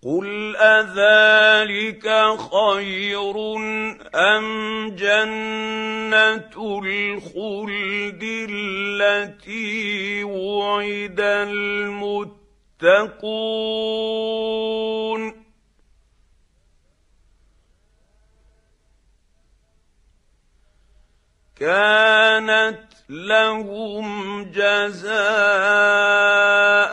قل أذلك خير أم جنة الخلد التي وعد المتقون كانت لهم جزاء